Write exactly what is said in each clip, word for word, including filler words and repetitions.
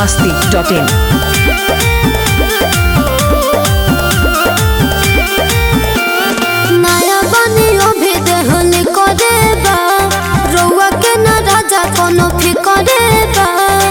masti dot in. नया बनियो भी देहली करेबा रउआ के न राजा कोनो फिकरेबा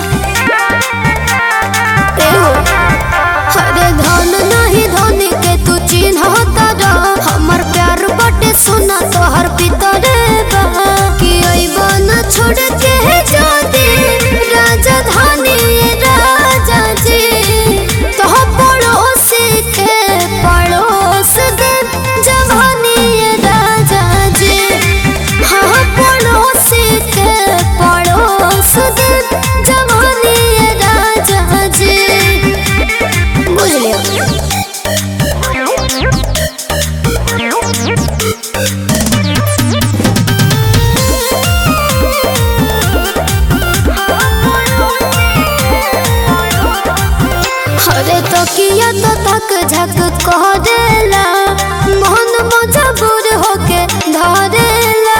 एहो हरे धन नहीं धनी के तू चिन्हता रह हमर प्यार बटे सुना तोहर पितरेबा कि अइबा न छोड़ के जादी राजा धानी राजा जी तोह पड़ोसी के पड़ोस दे जवानी राजा जी हाँ पड़ोसी के पड़ोस दे जवानी राजा जी बुझ लियो। अरे तो किया तो तक झक कह देला मोहन मजबूर होके धरेला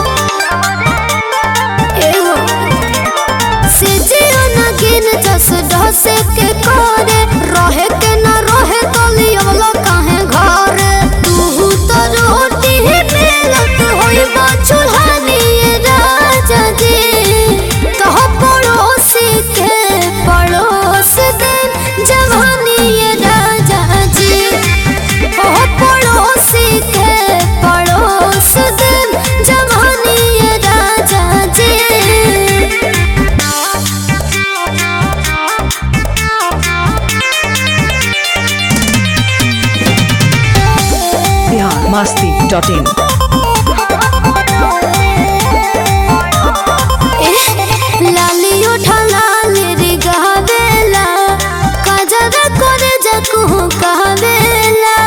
एहो सिजियो न गिन जस ढसे के करे रहे के न रहे कलियवला काहे घर तू तो रोटी मिलत होइबा चूल्हानी राजा जी तह पड़ोसी के पड़ोस दे जवानी राजा जी ओह पड़ोसी के पड़ोस दे जवानी राजा जी Bihar masti dot in. लाली उठा लाली रे गहवेला काजर करे जकू कहवेला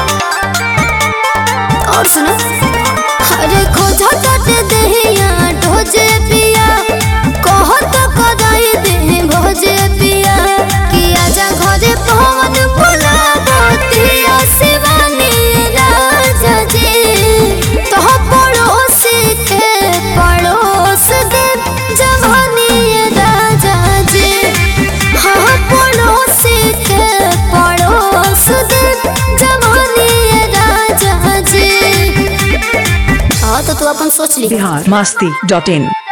और सुनो अरे खोजा कट देहिया ढोजे पिया कहत कराई दे भोजे पिया कि आजा घरे पवन भुला गोतिया शिवानी राजा जी तोह पड़ोसी के पड़ोस दे जवानी राजा जी हाँ पड़ोसी के पड़ोस दे जवानी राजा जी हाँ तो तू अपन सोच ली। Bihar masti dot in.